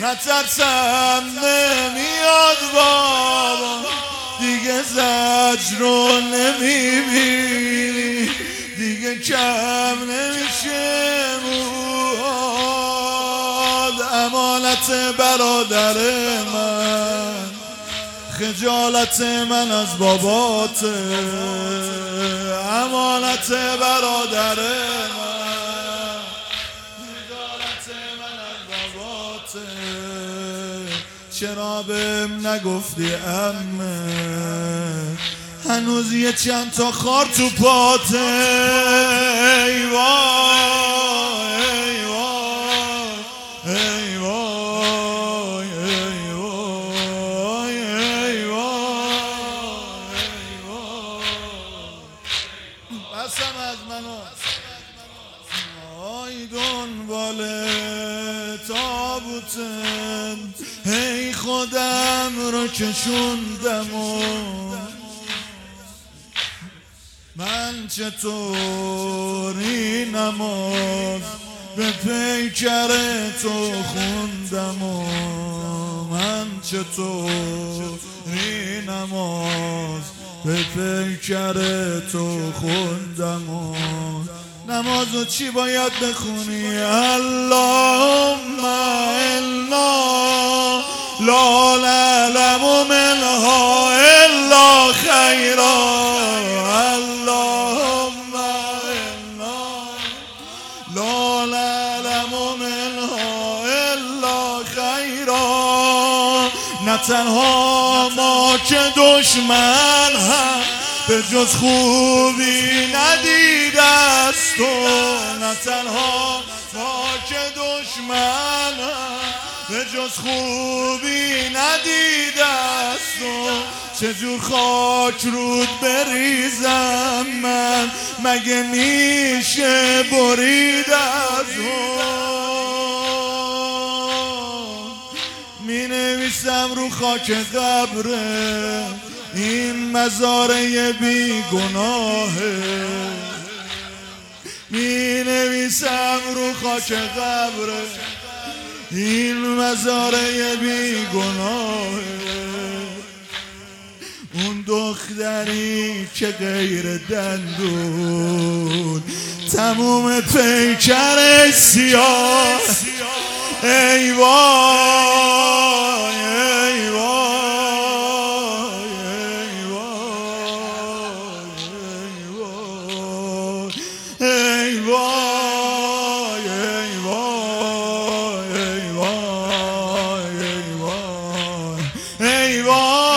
نترسم نمیاد بابا، دیگه زجر رو نمیبینی، دیگه کم نمیشه مواد. امانت برادر من، خجالت من از باباته، امانت برادر من، خجالت من از باباته. چرا بهم نگفتی عمه، هنوز یه چند تا خار تو پاته. ای وای ای وای ای وای ای وای ای وای. بسم از منو آی دنبال تابوتن، هی خودم رو کشوندم و من چطوری نماز به پیکر تو خوندم و من چطوری نماز به پیکر تو خوندم و نمازو چی باید بخونی؟ اللهم الا لا نعلم منها الا خیرا، اللهم الا لا نعلم منها الا خیرا. نه تنها ما که دشمن هم به جز خوبی ندیده است و نه تنها ما که دشمن هم به جز خوبی ندیده است و چجور خاک رود بریزم من، مگه میشه برید از می نویسم رو خاک قبره این مزاره بی گناهه، می نویسم رو خاک قبره این مزاره بی گناهه. اون دختری که غیر دندون تموم پیکرش سیاه، ای وای ای وای ای وای ای وای ای وای ای وای ای وای ای وای ای وای